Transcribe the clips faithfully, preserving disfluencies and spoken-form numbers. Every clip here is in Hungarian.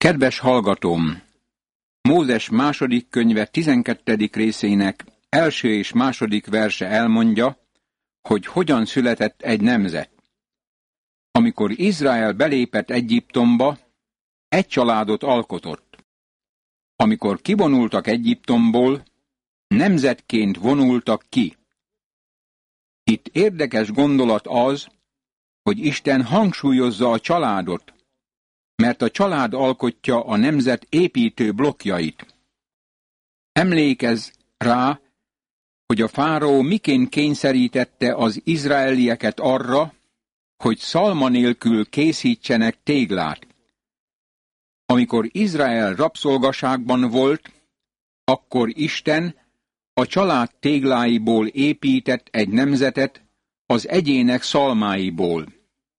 Kedves hallgatóm! Mózes második könyve tizenkettedik részének első és második verse elmondja, hogy hogyan született egy nemzet. Amikor Izrael belépett Egyiptomba, egy családot alkotott. Amikor kivonultak Egyiptomból, nemzetként vonultak ki. Itt érdekes gondolat az, hogy Isten hangsúlyozza a családot, mert a család alkotja a nemzet építő blokkjait. Emlékezz rá, hogy a fáraó miként kényszerítette az izraelieket arra, hogy szalma nélkül készítsenek téglát. Amikor Izrael rabszolgaságban volt, akkor Isten a család tégláiból épített egy nemzetet az egyének szalmáiból.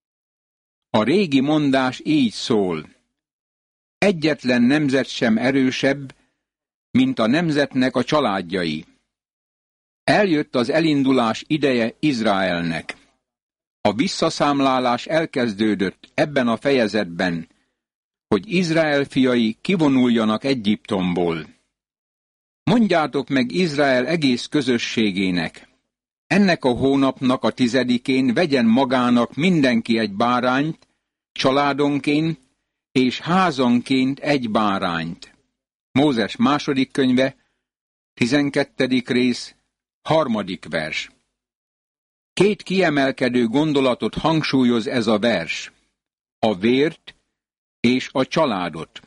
A régi mondás így szól: egyetlen nemzet sem erősebb, mint a nemzetnek a családjai. Eljött az elindulás ideje Izraelnek. A visszaszámlálás elkezdődött ebben a fejezetben, hogy Izrael fiai kivonuljanak Egyiptomból. Mondjátok meg Izrael egész közösségének: ennek a hónapnak a tizedikén vegyen magának mindenki egy bárányt, családonként és házonként egy bárányt. Mózes második könyve, tizenkettedik rész, harmadik vers. Két kiemelkedő gondolatot hangsúlyoz ez a vers: a vért és a családot.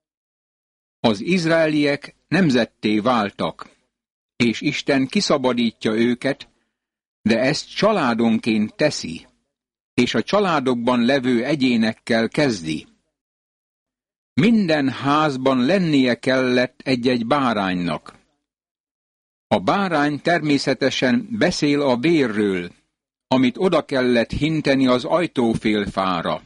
Az izraeliek nemzetté váltak, és Isten kiszabadítja őket, de ezt családonként teszi, és a családokban levő egyénekkel kezdi. Minden házban lennie kellett egy-egy báránynak. A bárány természetesen beszél a vérről, amit oda kellett hinteni az ajtófélfára.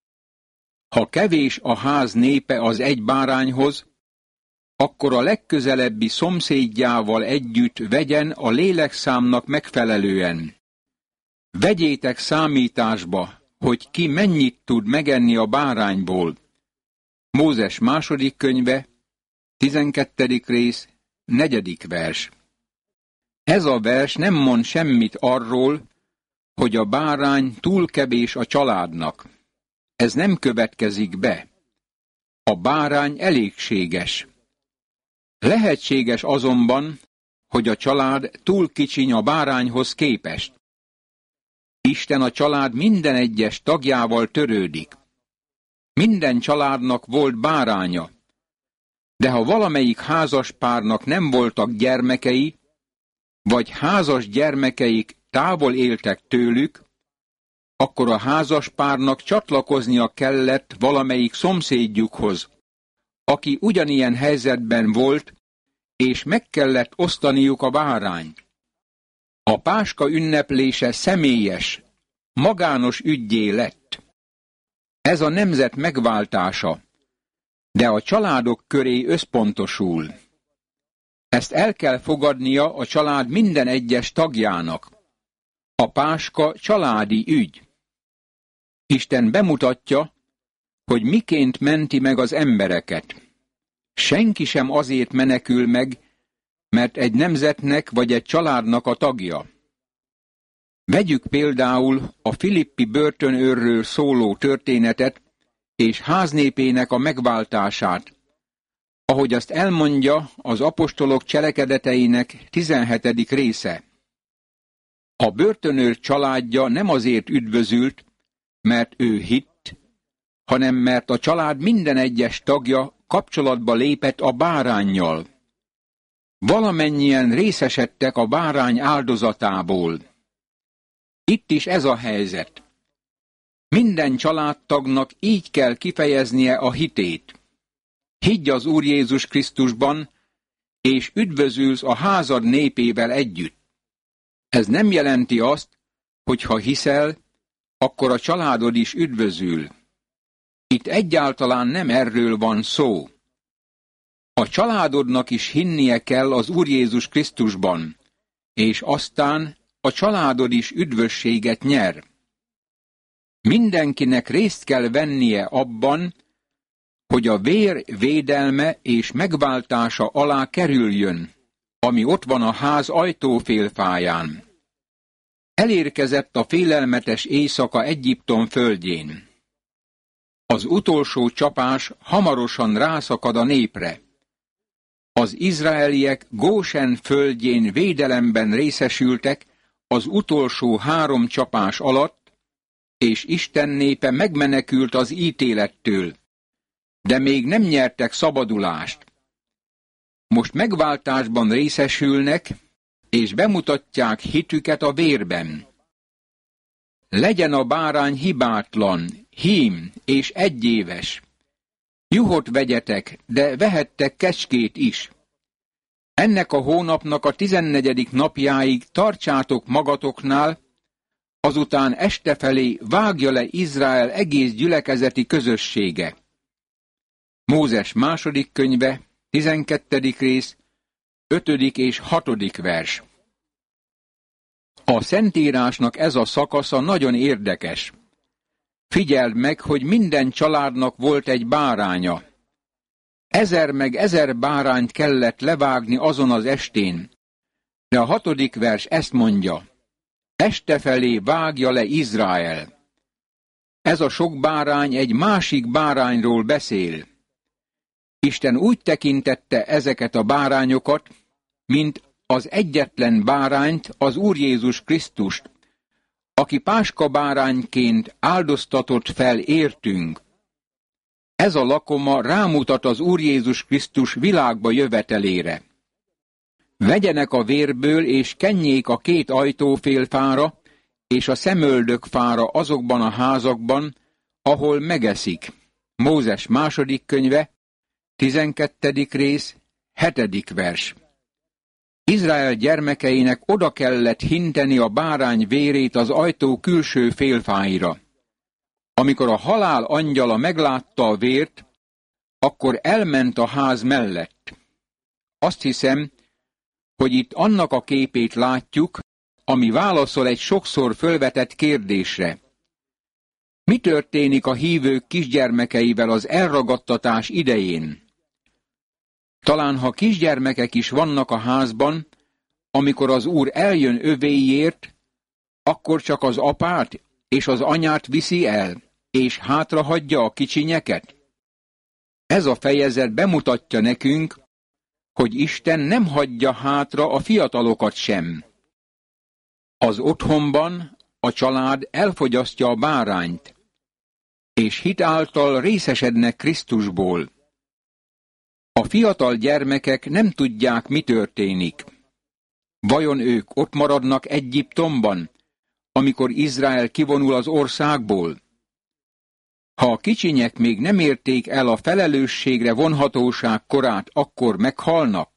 Ha kevés a ház népe az egy bárányhoz, akkor a legközelebbi szomszédjával együtt vegyen a lélekszámnak megfelelően. Vegyétek számításba, hogy ki mennyit tud megenni a bárányból. Mózes második könyve, tizenkettedik rész, negyedik vers. Ez a vers nem mond semmit arról, hogy a bárány túl kevés a családnak. Ez nem következik be. A bárány elégséges. Lehetséges azonban, hogy a család túl kicsiny a bárányhoz képest. Isten a család minden egyes tagjával törődik. Minden családnak volt báránya, de ha valamelyik házas párnak nem voltak gyermekei, vagy házas gyermekeik távol éltek tőlük, akkor a házas párnak csatlakoznia kellett valamelyik szomszédjukhoz, aki ugyanilyen helyzetben volt, és meg kellett osztaniuk a bárányt. A páska ünneplése személyes, magános üggyé lett. Ez a nemzet megváltása, de a családok köré összpontosul. Ezt el kell fogadnia a család minden egyes tagjának. A páska családi ügy. Isten bemutatja, hogy miként menti meg az embereket. Senki sem azért menekül meg, mert egy nemzetnek vagy egy családnak a tagja. Vegyük például a filippi börtönőrről szóló történetet és háznépének a megváltását, ahogy azt elmondja az apostolok cselekedeteinek tizenhetedik része. A börtönőr családja nem azért üdvözült, mert ő hitt, hanem mert a család minden egyes tagja kapcsolatba lépett a báránnyal. Valamennyien részesedtek a bárány áldozatából. Itt is ez a helyzet. Minden családtagnak így kell kifejeznie a hitét. Higgy az Úr Jézus Krisztusban, és üdvözülsz a házad népével együtt. Ez nem jelenti azt, hogy ha hiszel, akkor a családod is üdvözül. Itt egyáltalán nem erről van szó. A családodnak is hinnie kell az Úr Jézus Krisztusban, és aztán a családod is üdvösséget nyer. Mindenkinek részt kell vennie abban, hogy a vér védelme és megváltása alá kerüljön, ami ott van a ház ajtófélfáján. Elérkezett a félelmetes éjszaka Egyiptom földjén. Az utolsó csapás hamarosan rászakad a népre. Az izraeliek Gósen földjén védelemben részesültek az utolsó három csapás alatt, és Isten népe megmenekült az ítélettől, de még nem nyertek szabadulást. Most megváltásban részesülnek, és bemutatják hitüket a vérben. Legyen a bárány hibátlan, hím és egyéves. Juhot vegyetek, de vehettek kecskét is. Ennek a hónapnak a tizennegyedik napjáig tartsátok magatoknál, azután este felé vágja le Izrael egész gyülekezeti közössége. Mózes második könyve, tizenkettedik rész, ötödik és hatodik vers. A Szentírásnak ez a szakasza nagyon érdekes. Figyeld meg, hogy minden családnak volt egy báránya. Ezer meg ezer bárányt kellett levágni azon az estén. De a hatodik vers ezt mondja: este felé vágja le Izrael. Ez a sok bárány egy másik bárányról beszél. Isten úgy tekintette ezeket a bárányokat, mint az egyetlen bárányt, az Úr Jézus Krisztust, aki páskabárányként áldoztatott fel értünk. Ez a lakoma rámutat az Úr Jézus Krisztus világba jövetelére. Vegyenek a vérből, és kenjék a két ajtófélfára, és a szemöldökfára azokban a házakban, ahol megeszik. Mózes második könyve, tizenkettedik rész, hetedik vers. Izrael gyermekeinek oda kellett hinteni a bárány vérét az ajtó külső félfáira. Amikor a halál angyala meglátta a vért, akkor elment a ház mellett. Azt hiszem, hogy itt annak a képét látjuk, ami válaszol egy sokszor fölvetett kérdésre. Mi történik a hívők kisgyermekeivel az elragadtatás idején? Talán ha kisgyermekek is vannak a házban, amikor az Úr eljön övéiért, akkor csak az apát és az anyát viszi el, és hátrahagyja a kicsinyeket? Ez a fejezet bemutatja nekünk, hogy Isten nem hagyja hátra a fiatalokat sem. Az otthonban a család elfogyasztja a bárányt, és hit által részesednek Krisztusból. A fiatal gyermekek nem tudják, mi történik. Vajon ők ott maradnak Egyiptomban, amikor Izrael kivonul az országból? Ha a kicsinyek még nem érték el a felelősségre vonhatóság korát, akkor meghalnak?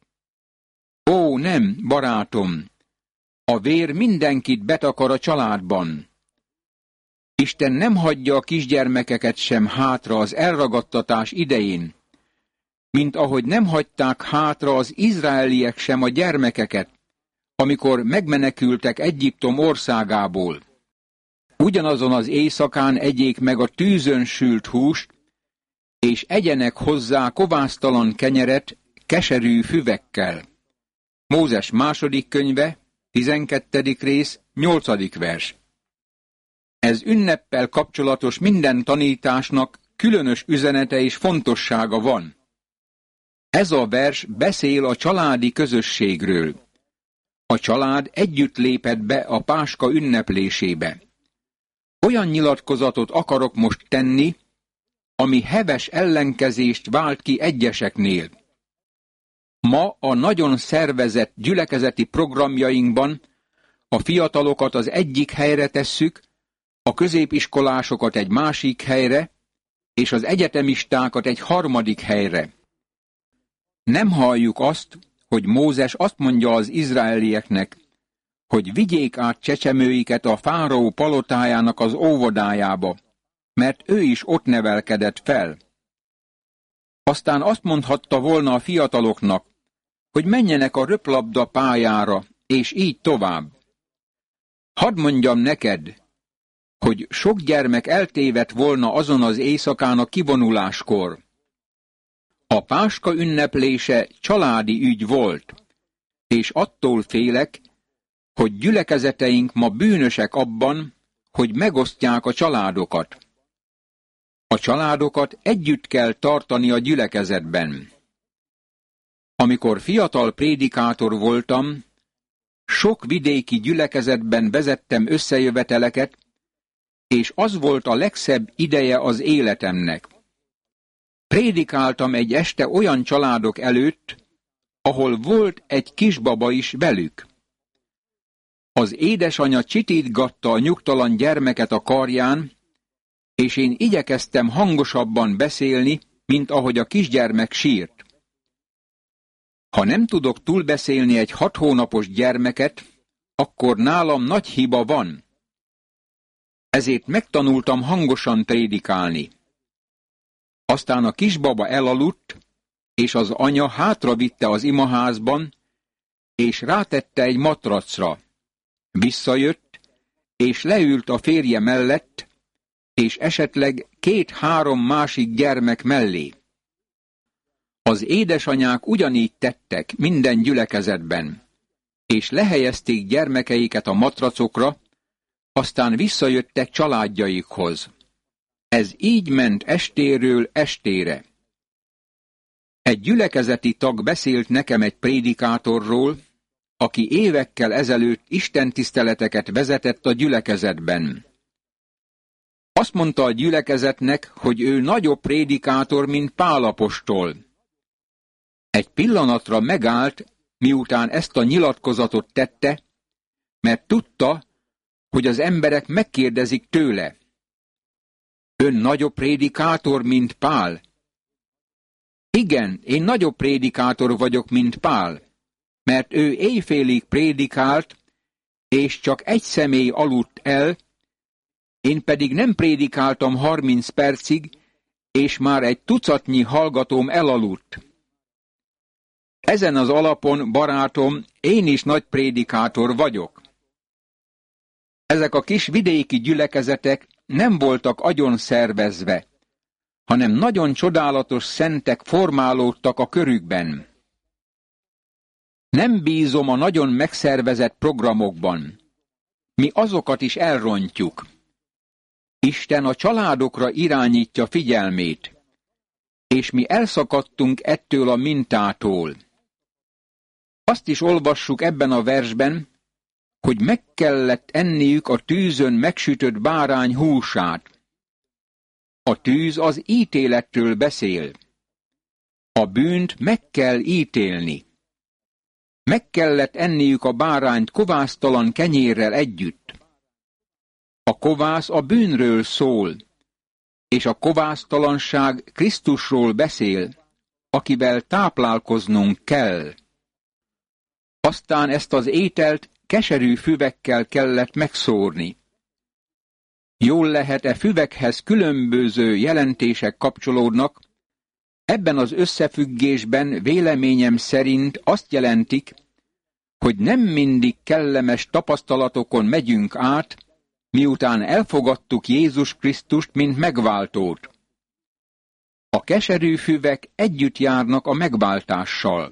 Ó, nem, barátom! A vér mindenkit betakar a családban. Isten nem hagyja a kisgyermekeket sem hátra az elragadtatás idején, mint ahogy nem hagyták hátra az izraeliek sem a gyermekeket, amikor megmenekültek Egyiptom országából. Ugyanazon az éjszakán egyék meg a tűzön sült húst, és egyenek hozzá kovásztalan kenyeret keserű füvekkel. Mózes második könyve, tizenkettedik rész, nyolcadik vers. Ez ünneppel kapcsolatos minden tanításnak különös üzenete és fontossága van. Ez a vers beszél a családi közösségről. A család együtt lépett be a páska ünneplésébe. Olyan nyilatkozatot akarok most tenni, ami heves ellenkezést vált ki egyeseknél. Ma a nagyon szervezett gyülekezeti programjainkban a fiatalokat az egyik helyre tesszük, a középiskolásokat egy másik helyre, és az egyetemistákat egy harmadik helyre. Nem halljuk azt, hogy Mózes azt mondja az izraelieknek, hogy vigyék át csecsemőiket a fáraó palotájának az óvodájába, mert ő is ott nevelkedett fel. Aztán azt mondhatta volna a fiataloknak, hogy menjenek a röplabda pályára, és így tovább. Hadd mondjam neked, hogy sok gyermek eltévedt volna azon az éjszakán a kivonuláskor. A Páska ünneplése családi ügy volt, és attól félek, hogy gyülekezeteink ma bűnösek abban, hogy megosztják a családokat. A családokat együtt kell tartani a gyülekezetben. Amikor fiatal prédikátor voltam, sok vidéki gyülekezetben vezettem összejöveteleket, és az volt a legszebb ideje az életemnek. Prédikáltam egy este olyan családok előtt, ahol volt egy kisbaba is velük. Az édesanya csitítgatta a nyugtalan gyermeket a karján, és én igyekeztem hangosabban beszélni, mint ahogy a kisgyermek sírt. Ha nem tudok túlbeszélni egy hat hónapos gyermeket, akkor nálam nagy hiba van. Ezért megtanultam hangosan prédikálni. Aztán a kisbaba elaludt, és az anya hátravitte az imaházban, és rátette egy matracra. Visszajött, és leült a férje mellett, és esetleg két-három másik gyermek mellé. Az édesanyák ugyanígy tettek minden gyülekezetben, és lehelyezték gyermekeiket a matracokra, aztán visszajöttek családjaikhoz. Ez így ment estéről estére. Egy gyülekezeti tag beszélt nekem egy prédikátorról, aki évekkel ezelőtt istentiszteleteket vezetett a gyülekezetben. Azt mondta a gyülekezetnek, hogy ő nagyobb prédikátor, mint Pál apostol. Egy pillanatra megállt, miután ezt a nyilatkozatot tette, mert tudta, hogy az emberek megkérdezik tőle. Ön nagyobb prédikátor, mint Pál? Igen, én nagyobb prédikátor vagyok, mint Pál, mert ő éjfélig prédikált, és csak egy személy aludt el, én pedig nem prédikáltam harminc percig, és már egy tucatnyi hallgatóm elaludt. Ezen az alapon, barátom, én is nagy prédikátor vagyok. Ezek a kis vidéki gyülekezetek nem voltak agyon szervezve, hanem nagyon csodálatos szentek formálódtak a körükben. Nem bízom a nagyon megszervezett programokban. Mi azokat is elrontjuk. Isten a családokra irányítja figyelmét, és mi elszakadtunk ettől a mintától. Azt is olvassuk ebben a versben, hogy meg kellett enniük a tűzön megsütött bárány húsát. A tűz az ítéletről beszél. A bűnt meg kell ítélni. Meg kellett enniük a bárányt kovásztalan kenyérrel együtt. A kovász a bűnről szól, és a kovásztalanság Krisztusról beszél, akivel táplálkoznunk kell. Aztán ezt az ételt keserű füvekkel kellett megszórni. Jól lehet-e füvekhez különböző jelentések kapcsolódnak, ebben az összefüggésben véleményem szerint azt jelentik, hogy nem mindig kellemes tapasztalatokon megyünk át, miután elfogadtuk Jézus Krisztust, mint megváltót. A keserű füvek együtt járnak a megváltással.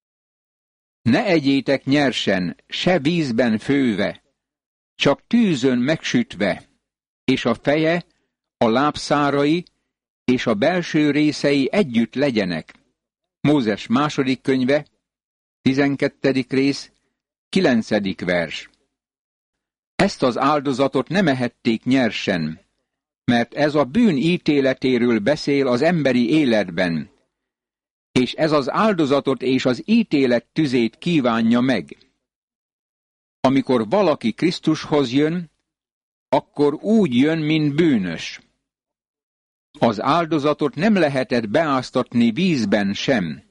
Ne egyétek nyersen, se vízben főve, csak tűzön megsütve, és a feje, a lábszárai és a belső részei együtt legyenek. Mózes második könyve, tizenkettedik rész, kilencedik vers. Ezt az áldozatot nem ehették nyersen, mert ez a bűn ítéletéről beszél az emberi életben, és ez az áldozatot és az ítélet tüzét kívánja meg. Amikor valaki Krisztushoz jön, akkor úgy jön, mint bűnös. Az áldozatot nem lehetett beáztatni vízben sem.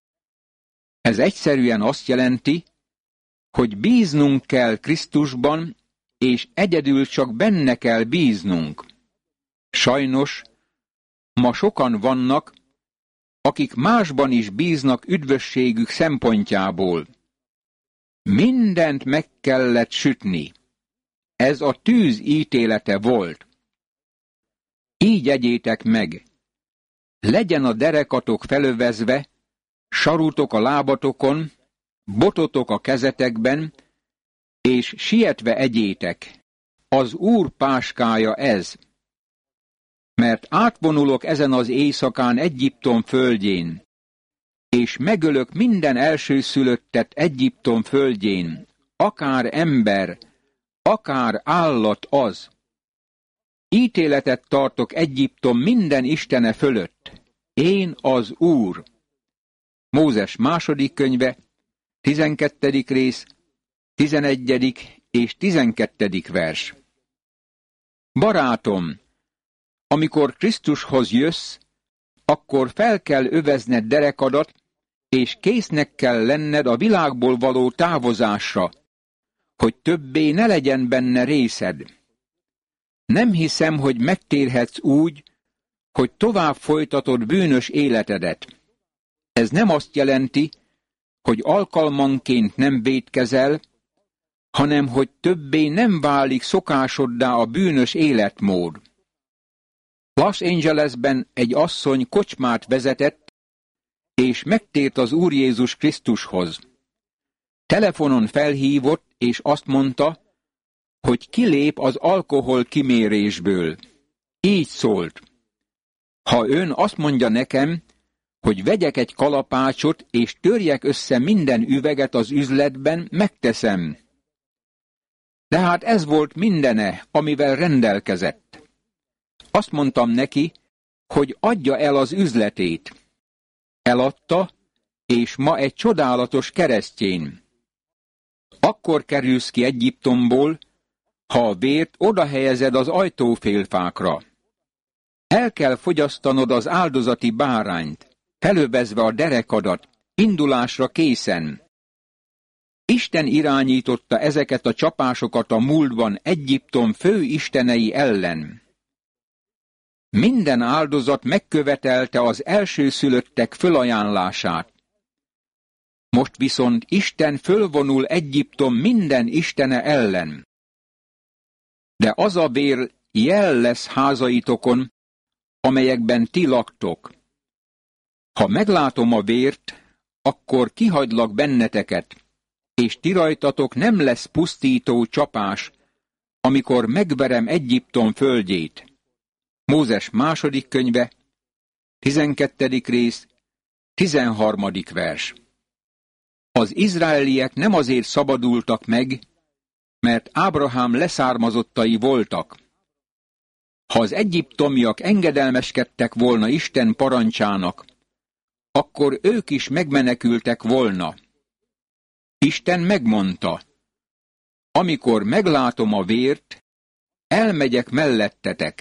Ez egyszerűen azt jelenti, hogy bíznunk kell Krisztusban, és egyedül csak benne kell bíznunk. Sajnos, ma sokan vannak, akik másban is bíznak üdvösségük szempontjából. Mindent meg kellett sütni. Ez a tűz ítélete volt. Így egyétek meg. legyen a derekatok felövezve, sarutok a lábatokon, bototok a kezetekben, és sietve egyétek. Az Úr páskája ez. Mert átvonulok ezen az éjszakán Egyiptom földjén, és megölök minden elsőszülöttet Egyiptom földjén, akár ember, akár állat az. Ítéletet tartok Egyiptom minden istene fölött. Én az Úr. Mózes második könyve, tizenkettedik rész, tizenegyedik és tizenkettedik vers. Barátom, amikor Krisztushoz jössz, akkor fel kell övezned derekadat, és késznek kell lenned a világból való távozásra, hogy többé ne legyen benne részed. Nem hiszem, hogy megtérhetsz úgy, hogy tovább folytatod bűnös életedet. Ez nem azt jelenti, hogy alkalmanként nem vétkezel, hanem hogy többé nem válik szokásoddá a bűnös életmód. Los Angelesben egy asszony kocsmát vezetett, és megtért az Úr Jézus Krisztushoz. Telefonon felhívott, és azt mondta, hogy kilép az alkohol kimérésből. Így szólt: ha ön azt mondja nekem, hogy vegyek egy kalapácsot, és törjek össze minden üveget az üzletben, megteszem. De hát ez volt mindene, amivel rendelkezett. Azt mondtam neki, hogy adja el az üzletét. Eladta, és ma egy csodálatos keresztény. Akkor kerülsz ki Egyiptomból, ha a vért odahelyezed az ajtófélfákra. El kell fogyasztanod az áldozati bárányt, felövezve a derekadat, indulásra készen. Isten irányította ezeket a csapásokat a múltban Egyiptom fő istenei ellen. Minden áldozat megkövetelte az elsőszülöttek fölajánlását. Most viszont Isten fölvonul Egyiptom minden istene ellen. De az a vér jel lesz házaitokon, amelyekben ti laktok. Ha meglátom a vért, akkor kihagylak benneteket, és ti rajtatok nem lesz pusztító csapás, amikor megverem Egyiptom földjét. Mózes második könyve, tizenkettedik rész, tizenharmadik vers. Az izraeliek nem azért szabadultak meg, mert Ábrahám leszármazottai voltak. Ha az egyiptomiak engedelmeskedtek volna Isten parancsának, akkor ők is megmenekültek volna. Isten megmondta: amikor meglátom a vért, elmegyek mellettetek.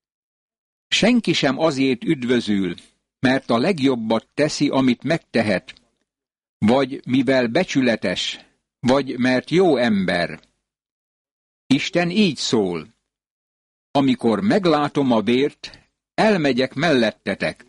Senki sem azért üdvözül, mert a legjobbat teszi, amit megtehet, vagy mivel becsületes, vagy mert jó ember. Isten így szól: amikor meglátom a vért, elmegyek mellettetek.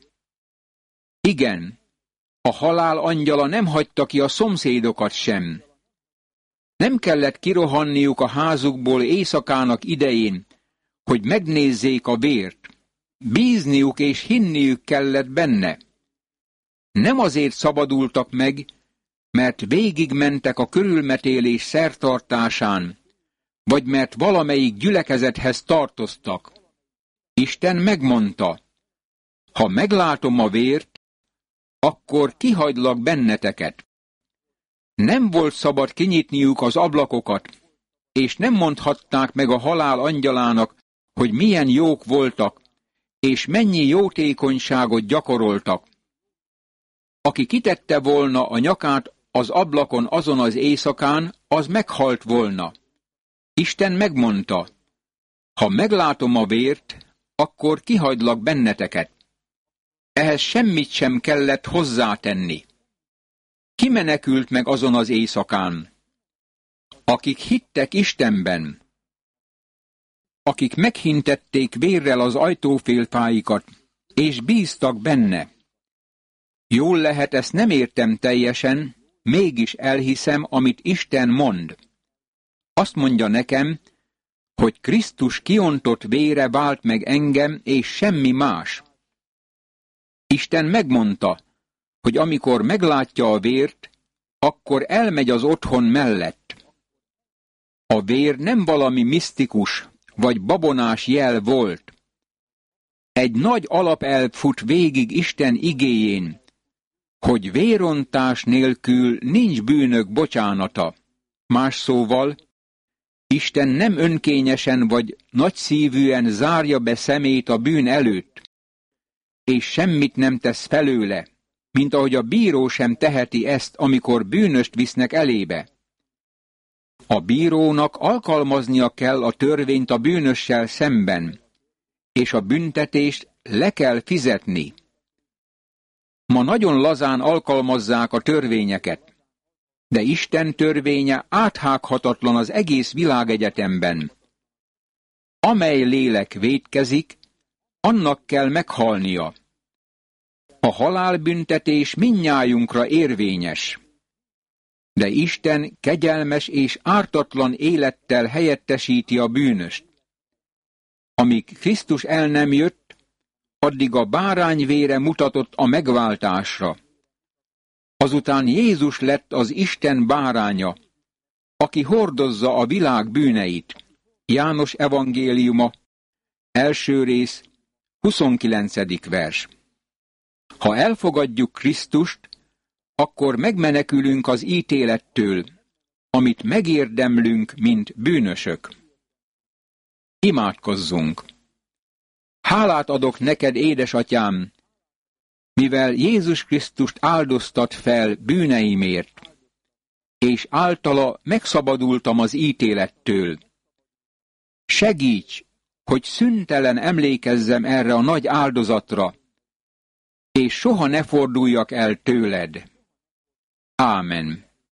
Igen, a halál angyala nem hagyta ki a szomszédokat sem. Nem kellett kirohanniuk a házukból éjszakának idején, hogy megnézzék a vért. Bízniuk és hinniük kellett benne. Nem azért szabadultak meg, mert végigmentek a körülmetélés szertartásán, vagy mert valamelyik gyülekezethez tartoztak. Isten megmondta: ha meglátom a vért, akkor kihagylak benneteket. Nem volt szabad kinyitniuk az ablakokat, és nem mondhatták meg a halál angyalának, hogy milyen jók voltak, és mennyi jótékonyságot gyakoroltak. Aki kitette volna a nyakát az ablakon azon az éjszakán, az meghalt volna. Isten megmondta: ha meglátom a vért, akkor kihagylak benneteket. Ehhez semmit sem kellett hozzátenni. Ki menekült meg azon az éjszakán? Akik hittek Istenben, akik meghintették vérrel az ajtófélfáikat, és bíztak benne. Jól lehet, ezt nem értem teljesen, mégis elhiszem, amit Isten mond. Azt mondja nekem, hogy Krisztus kiontott vére vált meg engem, és semmi más. Isten megmondta, hogy amikor meglátja a vért, akkor elmegy az otthon mellett. A vér nem valami misztikus vagy babonás jel volt. Egy nagy alapelv fut végig Isten igéjén, hogy vérontás nélkül nincs bűnök bocsánata. Más szóval, Isten nem önkényesen vagy nagyszívűen zárja be szemét a bűn előtt, és semmit nem tesz felőle, mint ahogy a bíró sem teheti ezt, amikor bűnöst visznek elébe. A bírónak alkalmaznia kell a törvényt a bűnössel szemben, és a büntetést le kell fizetni. Ma nagyon lazán alkalmazzák a törvényeket, de Isten törvénye áthághatatlan az egész világegyetemben. Amely lélek vétkezik, annak kell meghalnia. A halálbüntetés mindnyájunkra érvényes. De Isten kegyelmes és ártatlan élettel helyettesíti a bűnöst. Amíg Krisztus el nem jött, addig a bárány vére mutatott a megváltásra. Azután Jézus lett az Isten báránya, aki hordozza a világ bűneit. János evangéliuma, első rész, huszonkilencedik vers. Ha elfogadjuk Krisztust, akkor megmenekülünk az ítélettől, amit megérdemlünk, mint bűnösök. Imádkozzunk! Hálát adok neked, édesatyám, mivel Jézus Krisztust áldoztat fel bűneimért, és általa megszabadultam az ítélettől. Segíts, hogy szüntelen emlékezzem erre a nagy áldozatra, és soha ne forduljak el tőled. Ámen.